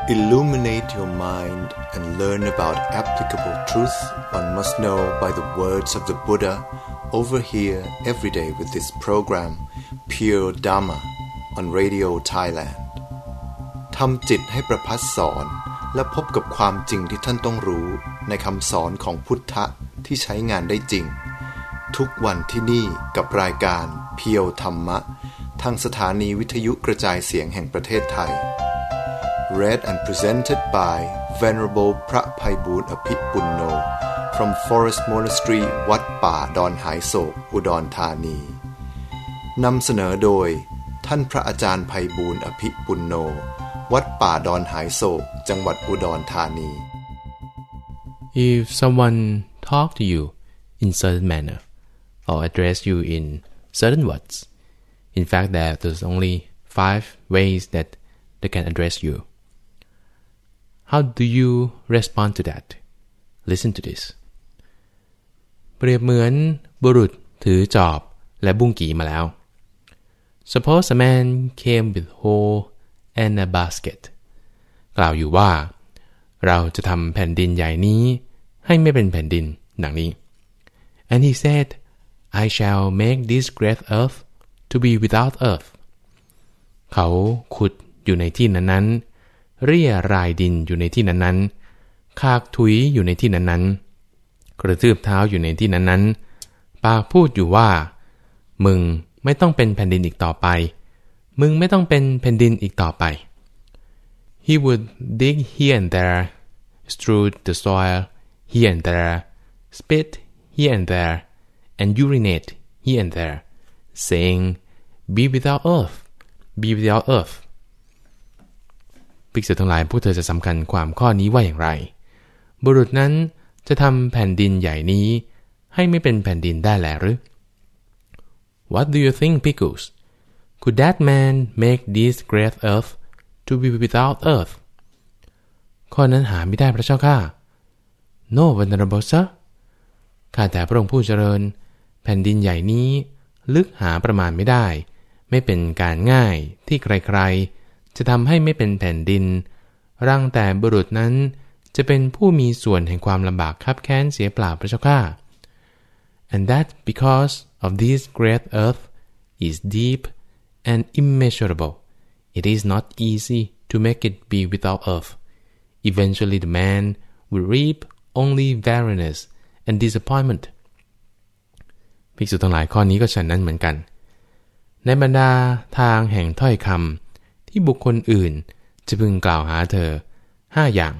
Illuminate your mind and learn about applicable truth one must know by the words of the Buddha over here every day with this program Pure Dhamma on Radio Thailand ทำจิตให้ประภัสสอนและพบกับความจริงที่ท่านต้องรู้ในคำสอนของพุทธะที่ใช้งานได้จริงทุกวันที่นี่กับรายการเพียวธรรมะทางสถานีวิทยุกระจายเสียงแห่งประเทศไทย Read and presented by Venerable พระไพบูลย์อภิปุณโญ from Forest Monastery วัดป่าดอนหายโศกอุดรธานีนำเสนอโดยท่านพระอาจารย์ไพบูลย์อภิปุณโญวัดป่าดอนหายโศกจังหวัดอุดรธานี If someone talk to you in certain manner or address you in certain words, in fact there's only 5 ways that they can address you. How do you respond to that? Listen to this. เปรียบเหมือนบุรุษถือจอบและบุ้งกี่มาแล้ว Suppose a man came with hoe and a basket. กล่าวอยู่ว่าเราจะทำแผ่นดินใหญ่นี้ให้ไม่เป็นแผ่นดินดังนี้ And he said, I shall make this great earth to be without earth. เขาขุดอยู่ในที่นั้นๆเรี่ยรายดินอยู่ในที่นั้นๆคากถุยอยู่ในที่นั้นๆกระทืบเท้าอยู่ในที่นั้นๆปากพูดอยู่ว่ามึงไม่ต้องเป็นแผ่นดินอีกต่อไปมึงไม่ต้องเป็นแผ่นดินอีกต่อไป He would dig here and there, strew the soil here and there, spit here and there, and urinate here and there, saying, Be without earth, be without earth. ภิกษุทั้งหลายพวกเธอจะสำคัญความข้อนี้ว่าอย่างไรบุรุษนั้นจะทำแผ่นดินใหญ่นี้ให้ไม่เป็นแผ่นดินได้แลหรือ What do you think, Bhikkhus? Could that man make this great earth to be without earth? ข้อนั้นหาไม่ได้พระเจ้าข้า No, venerable sir. ข้าแต่พระองค์ผู้เจริญแผ่นดินใหญ่นี้ลึกหาประมาณไม่ได้ไม่เป็นการง่ายที่ใครๆจะทำให้ไม่เป็นแผ่นดินรังแต่บุรุษนั้นจะเป็นผู้มีส่วนแห่งความลำบากคับแค้นเสียเปล่าพระเจ้าข้า And that because of this great earth is deep and immeasurable, it is not easy to make it be without earth. Eventually the man will reap only weariness and disappointment. ภิกษุทั้งหลายข้อนี้ก็ฉะนั้นเหมือนกันในบรรดาทางแห่งถ้อยคำที่บุคคลอื่นจะพึงกล่าวหาเธอ5อย่าง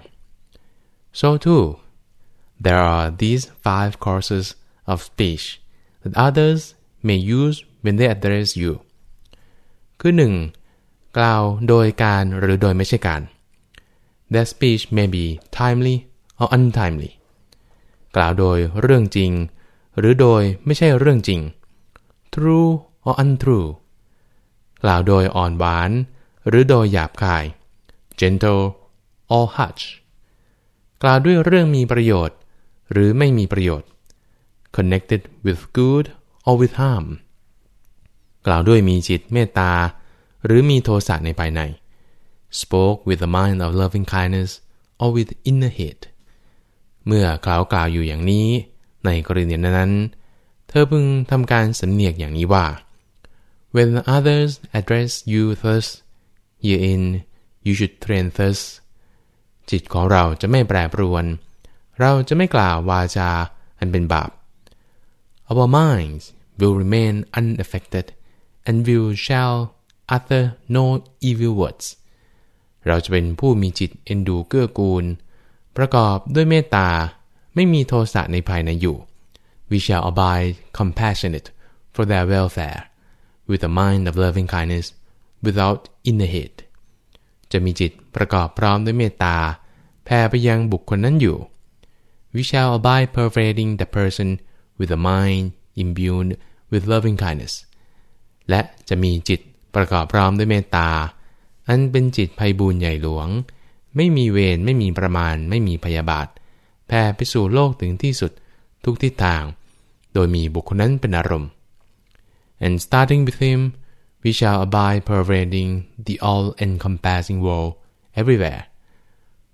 So too, there are these 5 courses of speech that others may use when they address you. คือ 1. กล่าวโดยการหรือโดยไม่ใช่การ Their speech may be timely or untimely. กล่าวโดยเรื่องจริงหรือโดยไม่ใช่เรื่องจริง True or untrue. กล่าวโดยอ่อนหวานหรือโดยหยาบคาย Gentle or harsh. กล่าวด้วยเรื่องมีประโยชน์หรือไม่มีประโยชน์ Connected with good or with harm. กล่าวด้วยมีจิตเมตตาหรือมีโทสะในภายใน Spoke with a mind of loving kindness or with inner hate. เมื่อกล่าวอยู่อย่างนี้ในกรณีนั้นเธอพึงทำการสำเนียกอย่างนี้ว่า When others address you thus, herein you should train thus. จิตของเราจะไม่แปรปรวนเราจะไม่กล่าววาจาอันเป็นบาป Our minds will remain unaffected and we shall utter no evil words. เราจะเป็นผู้มีจิตเอ็นดูเกื้อกูลประกอบด้วยเมตตาไม่มีโทสะในภายในอยู่ We shall abide compassionate for their welfare with a mind of loving kindness without inner hate. จะมีจิตประกอบพร้อมด้วยเมตตาแผ่ไปยังบุคคลนั้นอยู่ We shall abide pervading the person with a mind imbued with loving kindness. และจะมีจิตประกอบพร้อมด้วยเมตตาอันเป็นจิตไพบูลย์ใหญ่หลวงไม่มีเวรไม่มีประมาณไม่มีพยาบาทแผ่ไปสู่โลกถึงที่สุดทุกทิศทางโดยมีบุคคลนั้นเป็นอารมณ์ And starting with him, we shall abide pervading the all-encompassing world everywhere,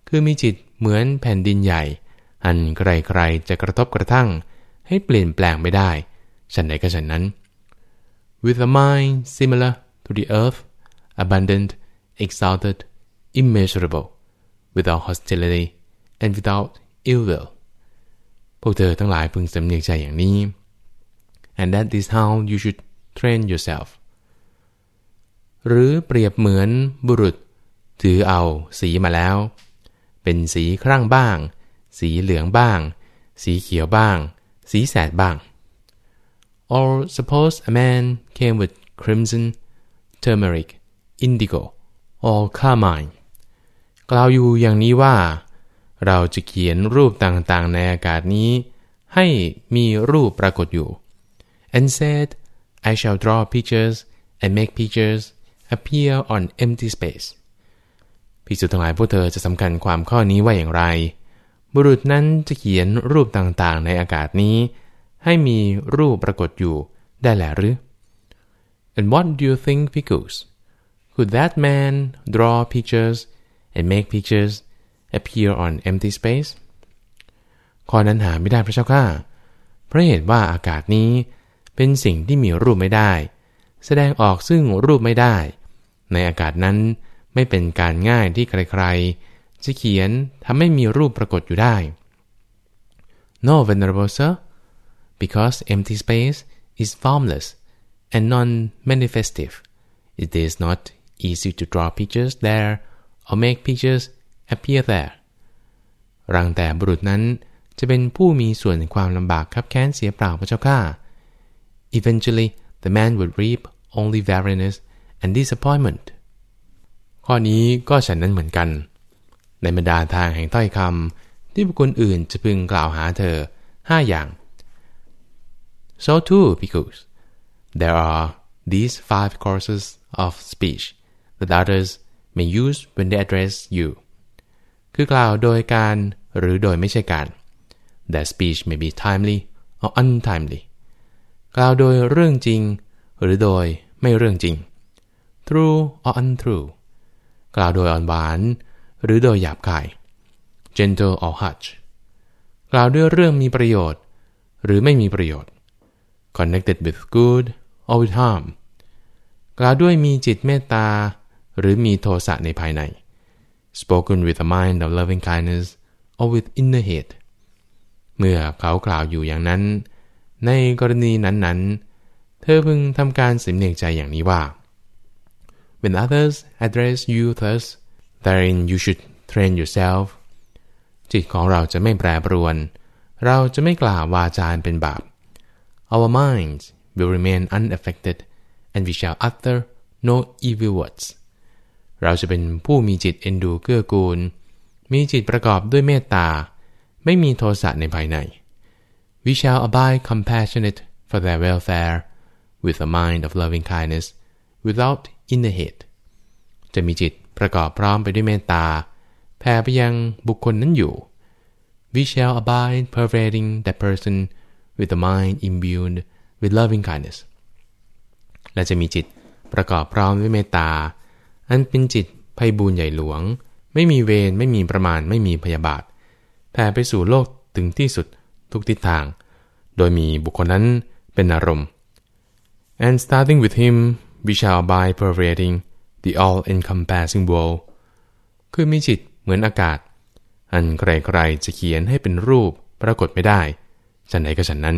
คือมีจิตเหมือนแผ่นดินใหญ่อันใครๆจะกระทบกระทั่งให้เปลี่ยนแปลงไม่ได้ฉันใดก็ฉันนั้น With a mind similar to the earth, abundant, exalted, immeasurable, without hostility and without ill will พวกเธอทั้งหลายพึงสำเนียกใจอย่างนี้ and that is how you should train yourself หรือเปรียบเหมือนบุรุษถือเอาสีมาแล้วเป็นสีครั่งบ้างสีเหลืองบ้างสีเขียวบ้างสีแสดบ้าง or suppose a man came with crimson, turmeric, indigo, or carmine กล่าวอยู่อย่างนี้ว่าเราจะเขียนรูปต่างๆในอากาศนี้ให้มีรูปปรากฏอยู่ and said I shall draw pictures and make pictures appear on empty space ภิกษุทั้งหลายพวกเธอจะสำคัญความข้อนี้ว่าอย่างไรบุรุษนั้นจะเขียนรูปต่างๆในอากาศนี้ให้มีรูปปรากฏอยู่ได้แลหรือ And what do you think, Bhikkhus? Could that man draw pictures and make pictures appear on empty space? ข้อนั้นหาไม่ได้พระเจ้าข้าเพราะเหตุว่าอากาศนี้เป็นสิ่งที่มีรูปไม่ได้แสดงออกซึ่งรูปไม่ได้ในอากาศนั้นไม่เป็นการง่ายที่ใครๆจะเขียนทำให้มีรูปปรากฏอยู่ได้ No, Venerable Sir, because empty space is formless and non-manifestive. It is not easy to draw pictures there or make pictures appear there. รังแต่บุรุษนั้นจะเป็นผู้มีส่วนความลำบากคับแค้นเสียเปล่าพระเจ้าข้า Eventually, the man would reap only weariness and disappointment. ข้อนี้ก็ฉันนั้นเหมือนกันในบรรดาทางแห่งถ้อยคำที่บุคคลอื่นจะพึงกล่าวหาเธอ5อย่าง So too, Bhikkhus, there are these 5 courses of speech that others may use when they address you. คือกล่าวโดยการหรือโดยไม่ใช่การ That speech may be timely or untimely. กล่าวโดยเรื่องจริงหรือโดยไม่เรื่องจริง True or untrue. กล่าวโดยอ่อนหวานหรือโดยหยาบคาย Gentle or harsh. กล่าวด้วยเรื่องมีประโยชน์หรือไม่มีประโยชน์ Connected with good or with harm. กล่าวด้วยมีจิตเมตตาหรือมีโทสะในภายใน Spoken with a mind of loving kindness or with inner hate. เมื่อเขากล่าวอยู่อย่างนั้นในกรณีนั้นๆเธอพึงทำการสำเนียกใจอย่างนี้ว่า When others address you thus, therein you should train yourself. จิตของเราจะไม่แปรปรวนเราจะไม่กล่าววาจาเป็นบาป Our minds will remain unaffected and we shall utter no evil words. เราจะเป็นผู้มีจิตเอ็นดูเกื้อกูลมีจิตประกอบด้วยเมตตาไม่มีโทสะในภายใน We shall abide compassionate for their welfare with a mind of loving kindness without inner hate. จะมีจิตประกอบพร้อมไปด้วยเมตตาแผ่ไปยังบุคคลนั้นอยู่ We shall abide pervading that person with a mind imbued with loving kindness. และจะมีจิตประกอบพร้อมด้วยเมตตาอันเป็นจิตไพบูลย์ใหญ่หลวงไม่มีเวรไม่มีประมาณไม่มีพยาบาทแผ่ไปสู่โลกถึงที่สุดทุกทิศทางโดยมีบุคคลนั้นเป็นอารมณ์ And starting with him we shall abide pervading the all-encompassing world คือมีจิตเหมือนอากาศอันใครๆจะเขียนให้เป็นรูปปรากฏไม่ได้ฉันไหนก็ฉันนั้น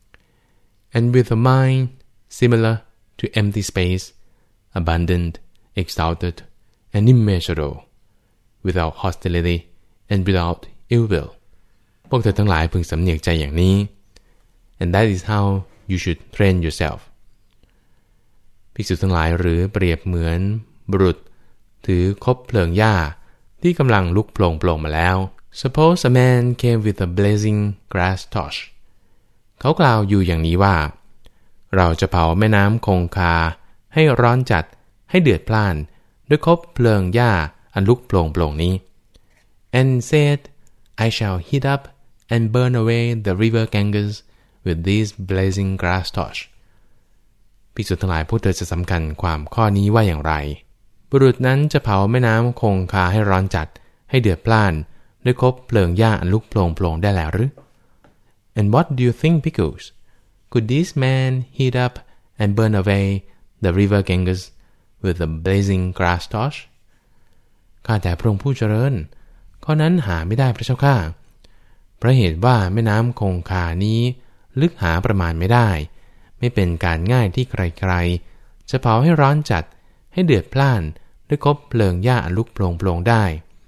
And with a mind similar to empty space, abundant, exalted, and immeasurable, without hostility and without ill will. พวกเธอทั้งหลายพึงสำเนียกใจอย่างนี้ And that is how you should train yourself. ภิกษุทั้งหลายหรือเปรียบเหมือนบุรุษถือคบเพลิงหญ้าที่กำลังลุกโผล่มาแล้ว Suppose a man came with a blazing grass torch. เขากล่าวอยู่อย่างนี้ว่าเราจะเผาแม่น้ำคงคาให้ร้อนจัดให้เดือดพล่านด้วยคบเพลิงหญ้าอันลุกโผล่นี้ And said, I shall heat up and burn away the river Ganges with this blazing grass torch. ภิกษุทั้งหลายพวกเธอจะสำคัญความข้อนี้ว่าอย่างไรบุรุษนั้นจะเผาแม่น้ำคงคาให้ร้อนจัดให้เดือดพล่านด้วยคบเพลิงหญ้าอันลุกโผล่ได้แล้วหรือ And what do you think, Pickles? Could this man heat up and burn away the river Ganges with a blazing grass torch? ข้าแต่พระองค์ผู้เจริญข้อนั้นหาไม่ได้พระเจ้าข้าเพราะเหตุว่าแม่น้ำคงคานี้ลึกหาประมาณไม่ได้ไม่เป็นการง่ายที่ใครๆจะเผาให้ร้อนจัดให้เดือดพล่านด้วยคบเพลิงหญ้าอันลุกโผล่ได้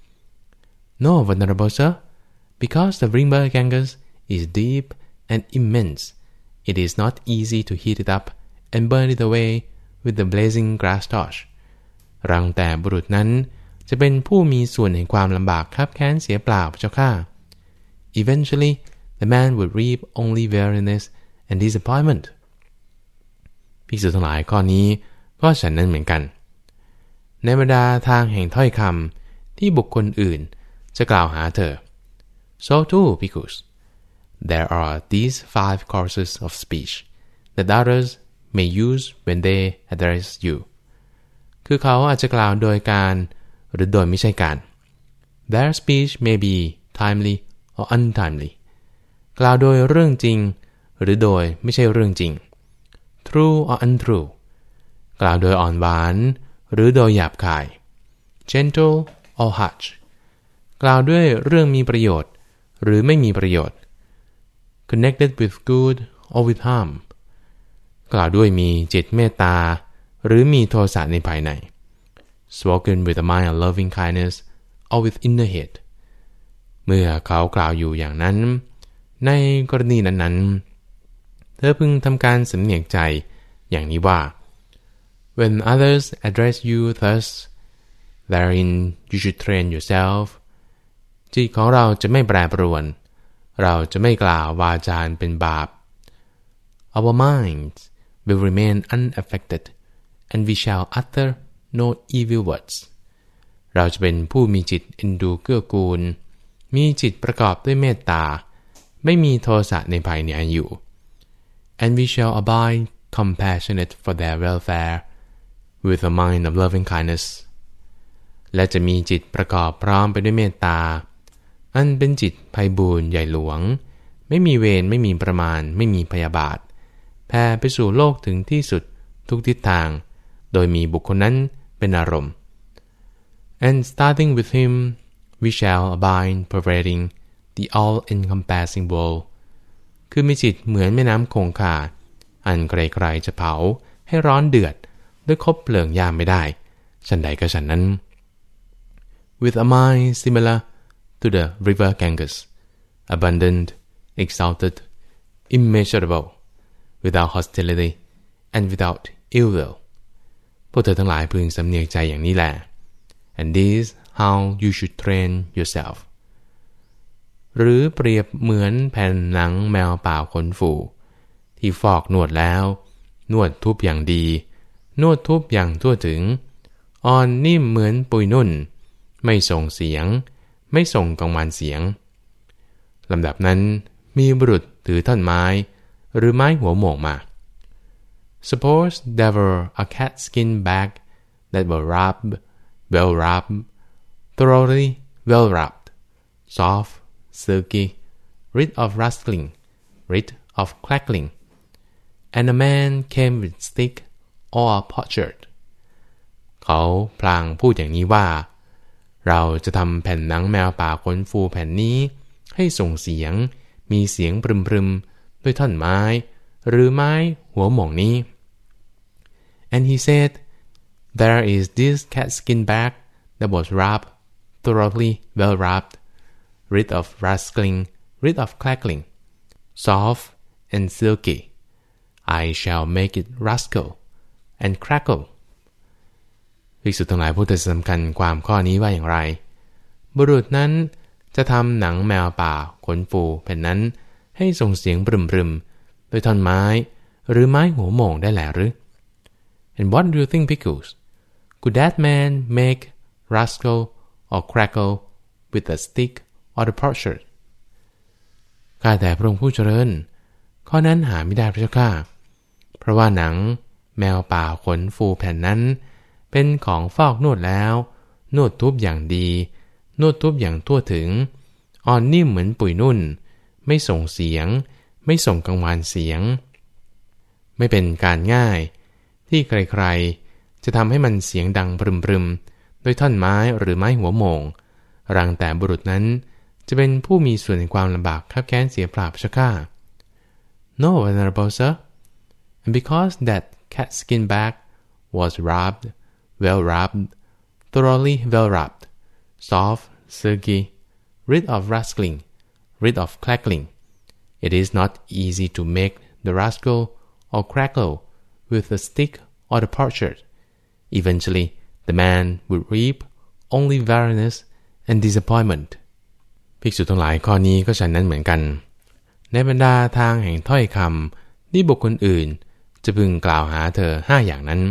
No, venerable sir, because the river Ganges is deep and immense, it is not easy to heat it up and burn it away with the blazing grass torch. รังแต่บุรุษนั้นจะเป็นผู้มีส่วนแห่งความลำบากคับแค้นเสียเปล่าพระเจ้าข้า Eventually, the man would reap only weariness and disappointment. ภิกษุทั้งหลายข้อนี้ก็ฉันนั้นเหมือนกันในบรรดาทางแห่งถ้อยคำที่บุคคลอื่นจะกล่าวหาเธอ So too, Bhikkhus, there are these 5 courses of speech that others may use when they address you. คือเขาอาจจะกล่าวโดยการหรือโดยไม่ใช่การ Their speech may be timely or untimely. กล่าวโดยเรื่องจริงหรือโดยไม่ใช่เรื่องจริง True or untrue. กล่าวโดยอ่อนหวานหรือโดยหยาบคาย Gentle or harsh. กล่าวด้วยเรื่องมีประโยชน์หรือไม่มีประโยชน์ Connected with good or with harm. กล่าวด้วยมีจิตเมตตาหรือมีโทสะในภายใน Spoken with a mind of loving kindness or with inner hate. เมื่อเขากล่าวอยู่อย่างนั้นในกรณีนั้นๆเธอพึงทำการสำเนียกใจอย่างนี้ว่า When others address you thus, therein you should train yourself. จิตของเราจะไม่แปรปรวนเราจะไม่กล่าววาจาเป็นบาป Our minds will remain unaffected, and we shall utter no evil words. เราจะเป็นผู้มีจิตเอ็นดูเกื้อกูลมีจิตประกอบด้วยเมตตาไม่มีโทสะในภายในอยู่ And we shall abide compassionate for their welfare, with a mind of loving kindness. และจะมีจิตประกอบพร้อมไปด้วยเมตตาอันเป็นจิตไพบูลย์ใหญ่หลวงไม่มีเวรไม่มีประมาณไม่มีพยาบาทแผ่ไปสู่โลกถึงที่สุดทุกทิศทางโดยมีบุคคลนั้นเป็นอารมณ์ And starting with him, we shall abide pervading the all-encompassing world. คือมีจิตเหมือนแม่น้ำคงคาอันใครๆจะเผาให้ร้อนเดือดด้วยคบเพลิงยามไม่ได้ฉันใดก็ฉันนั้น With a mind similar to the river Ganges, abundant, exalted, immeasurable, without hostility and without ill will. พวกเธอทั้งหลายพึงสำเนียกใจอย่างนี้แหละ And this how you should train yourself. หรือเปรียบเหมือนแผ่นหนังแมวป่าขนฝูที่ฟอกนวดแล้วนวดทุบอย่างดีนวดทุบอย่างทั่วถึงอ่อนนิ่มเหมือนปุยนุ่นไม่ส่งเสียงไม่ส่งกังวานเสียงลำดับนั้นมีบุรุษถือท่อนไม้หรือไม้หัวโหม่งมา Suppose there were a cat skin bag that were well wrapped, thoroughly well wrapped, soft, silky, rid of rustling, rid of crackling, and a man came with stick or a potsherd. เขาพลางพูดอย่างนี้ว่าเราจะทำแผ่นหนังแมวป่าขนฟูแผ่นนี้ให้ส่งเสียงมีเสียงปรึมๆด้วยท่อนไม้หรือไม้หัวหม่องนี้ And he said, There is this catskin bag that was wrapped, thoroughly well wrapped, rid of rustling, rid of crackling, soft and silky. I shall make it rustle and crackle.ภิกษุทั้งหลายผู้จะสำคัญความข้อนี้ว่าอย่างไรบุรุษนั้นจะทำหนังแมวป่าขนฟูแผ่นนั้นให้ส่งเสียงปรึมๆโดยท่อนไม้หรือไม้หัวโหม่งได้แหละหรือ And what do you think, Pickles? Could that man make rustle or crackle with a stick or the potsherd? ข้าแต่พระองค์ผู้เจริญข้อนั้นหาไม่ได้พระเจ้าข้าเพราะว่าหนังแมวป่าขนฟูแผ่นนั้นเป็นของฟอกนวดแล้วนวดทุบอย่างดีนวดทุบอย่างทั่วถึงอ่อนนิ่มเหมือนปุ๋ยนุ่นไม่ส่งเสียงไม่ส่งกังวานเสียงไม่เป็นการง่ายที่ใครๆจะทำให้มันเสียงดังปรึมๆด้วยท่อนไม้หรือไม้หัวโหม่งรังแต่บุรุษนั้นจะเป็นผู้มีส่วนในความลำบากคับแค้นเสียเปล่าพระเจ้าข้า No, Venerable Sir, and because that cat-skin bag was rubbed, well rubbed, thoroughly well rubbed, soft, silky, rid of rustling, rid of crackling, it is not easy to make the rascal or crackle with the stick or the potsherd. Eventually, the man would reap only weariness and disappointment. ภิกษุทั้งหลายข้อนี้ก็ฉันนั้นเหมือนกันในบรรดาทางแห่งถ้อยคำที่บุคคลอื่นจะพึงกล่าวหาเธอ5อย่างนั้น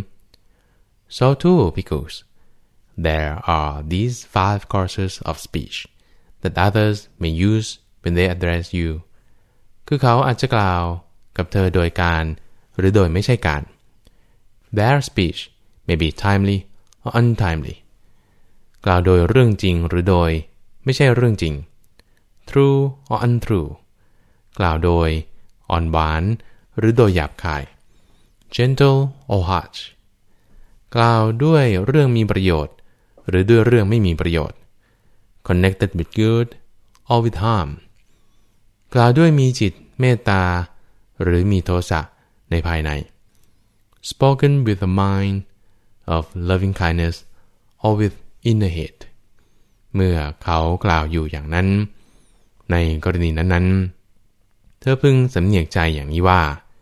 So too, Bhikkhus, there are these 5 courses of speech that others may use when they address you. คือเขาอาจจะกล่าวกับเธอโดยการหรือโดยไม่ใช่การ Their speech may be timely or untimely. กล่าวโดยเรื่องจริงหรือโดยไม่ใช่เรื่องจริง True or untrue. กล่าวโดยอ่อนหวานหรือโดยหยาบคาย Gentle or harsh. กล่าวด้วยเรื่องมีประโยชน์หรือด้วยเรื่องไม่มีประโยชน์ Connected with good or with harm. กล่าวด้วยมีจิตเมตตาหรือมีโทสะในภายใน Spoken with a mind of loving kindness or with inner hate. เมื่อเขากล่าวอยู่อย่างนั้นในกรณีนั้นๆเธอพึงสำเนียกใจอย่างนี้ว่า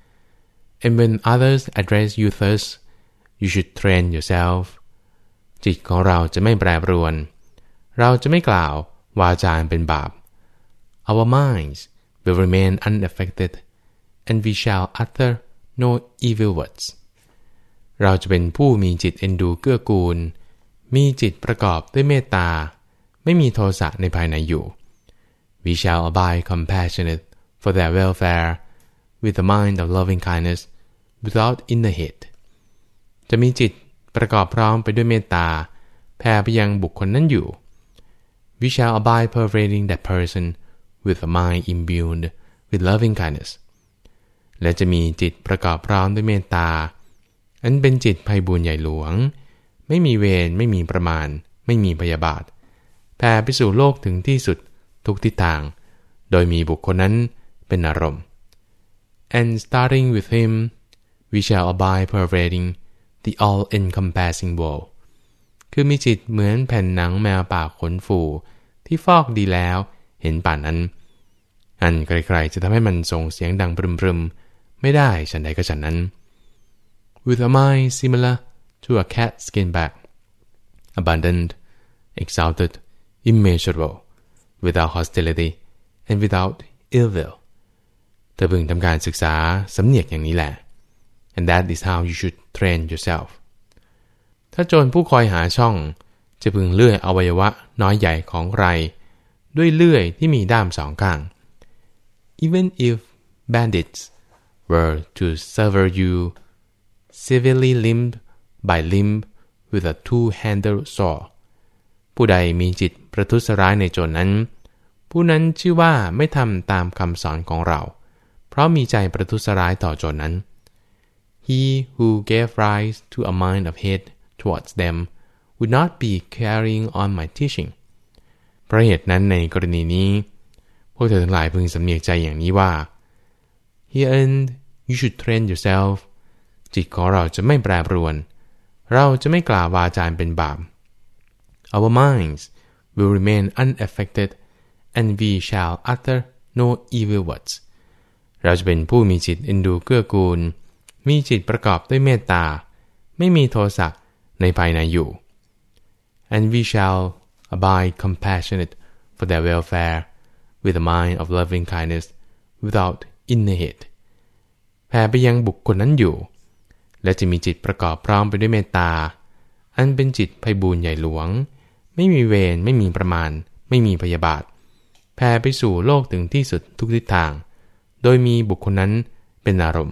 And when others address you thus, you should train yourself. จิตของเราจะไม่แปรปรวนเราจะไม่กล่าววาจาเป็นบาป Our minds will remain unaffected, and we shall utter no evil words. เราจะเป็นผู้มีจิตเอ็นดูเกื้อกูลมีจิตประกอบด้วยเมตตาไม่มีโทสะในภายในอยู่ We shall abide compassionate for their welfare with a mind of loving kindness without inner hate. จะมีจิตประกอบพร้อมไปด้วยเมตตาแผ่ไปยังบุคคลนั้นอยู่ We shall abide pervading that person with a mind imbued with loving kindness. และจะมีจิตประกอบพร้อมด้วยเมตตาอันเป็นจิตไพบูลย์ใหญ่หลวงไม่มีเวรไม่มีประมาณไม่มีพยาบาทแผ่ไปสู่โลกถึงที่สุดทุกทิศทางโดยมีบุคคลนั้นเป็นอารมณ์ And starting with him, we shall abide pervading the all-encompassing world. คือมีจิตเหมือนแผ่นหนังแมวป่าขนฟูที่ฟอกดีแล้วเห็นป่านนั้นอันใครๆจะทำให้มันส่งเสียงดังปรึมๆไม่ได้ฉันใดก็ฉันนั้น With a mind similar to a cat skin bag, abundant, exalted, immeasurable, without hostility and without ill will. เธอพึงทำการศึกษาสำเนียกอย่างนี้แหละ and that is how you should train yourself. ถ้าโจรผู้คอยหาช่องจะพึงเลื่อยอวัยวะน้อยใหญ่ของใครด้วยเลื่อยที่มีด้ามสองข้าง Even if bandits were to sever you severely limb by limb with a two-handled saw. ผู้ใดมีจิตประทุษร้ายในโจรนั้นผู้นั้นชื่อว่าไม่ทำตามคำสอนของเราเพราะมีใจประทุษร้ายต่อโจรนั้น He who gave rise to a mind of hate towards them would not be carrying on my teaching. เพราะเหตุนั้นในกรณีนี้พวกเธอทั้งหลายพึงสำเนียกใจอย่างนี้ว่า Herein you should train yourself. จิตของเราจะไม่แปรปรวนเราจะไม่กล่าววาจาเป็นบาป Our minds will remain unaffected, and we shall utter no evil words. เราจะเป็นผู้มีจิตเอ็นดูเกื้อกูลมีจิตประกอบด้วยเมตตาไม่มีโทสะในภายในอยู่ And we shall abide compassionate for their welfare with a mind of loving kindness without inner hate. แผ่ไปยังบุคคลนั้นอยู่และจะมีจิตประกอบพร้อมไปด้วยเมตตาอันเป็นจิตไพบูลย์ใหญ่หลวงไม่มีเวรไม่มีประมาณไม่มีพยาบาทแผ่ไปสู่โลกถึงที่สุดทุกทิศทางโดยมีบุคคลนั้นเป็นอารมณ์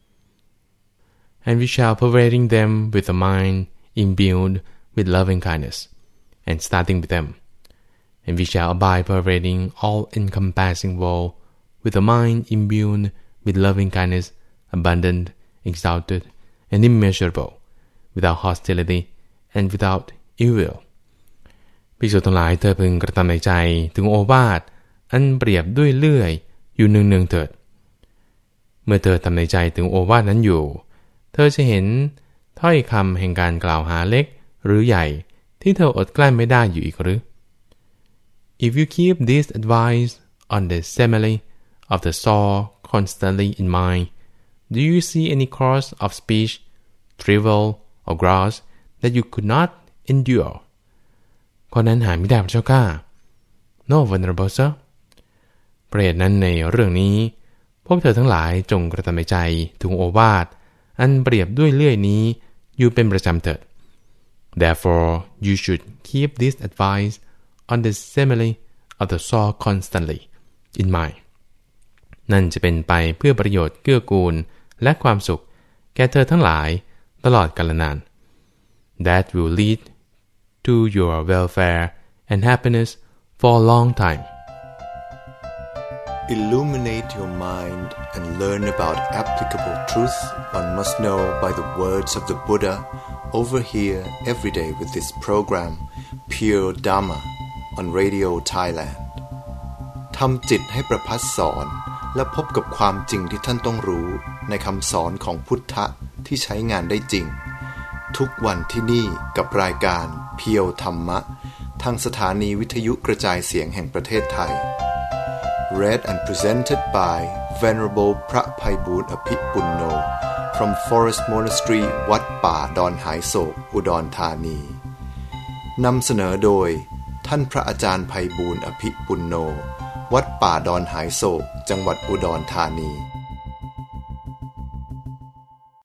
And we shall pervading them with a mind imbued with loving kindness, and starting with them, and we shall abide pervading all-encompassing world with a mind imbued with loving kindness, abundant, exalted, and immeasurable, without hostility and without ill will. ภิกษุทั้งหลายเธอพึงกระทำในใจถึงโอวาทอันเปรียบด้วยเลื่อยอยู่เนืองๆเถิดเมื่อเธอทำในใจถึงโอวาทนั้นอยู่เธอจะเห็นถ้อยคำแห่งการกล่าวหาเล็กหรือใหญ่ที่เธออดกลั้นไม่ได้อยู่อีกหรือ If you keep this advice on the simile of the saw constantly in mind, do you see any course of speech, trivial or gross, that you could not endure? ข้อนั้นหาไม่ได้พระเจ้าข้า No, venerable sir. เพราะเหตุนั้นในเรื่องนี้พวกเธอทั้งหลายจงกระทำในใจถึงโอวาทอันเปรียบด้วยเลื่อยนี้อยู่เป็นประจำเถิด Therefore, you should keep this advice on the simile of the saw constantly in mind. นั่นจะเป็นไปเพื่อประโยชน์เกื้อกูลและความสุขแก่เธอทั้งหลายตลอดกาลนาน That will lead to your welfare and happiness for a long time. Illuminate your mind and learn about applicable truth one must know by the words of the Buddha over here every day with this program Pure Dhamma on Radio Thailand ทำจิตให้ประภัสสอนและพบกับความจริงที่ท่านต้องรู้ในคำสอนของพุทธะที่ใช้งานได้จริงทุกวันที่นี่กับรายการเพียวธรรมะทางสถานีวิทยุกระจายเสียงแห่งประเทศไทยRead and presented by Venerable พระไพบูลย์อภิปุณโญ from Forest Monastery วัดป่าดอนหายโศกอุดรธานีนำเสนอโดยท่านพระอาจารย์ไพบูลย์อภิปุณโญวัดป่าดอนหายโศกจังหวัดอุดรธานี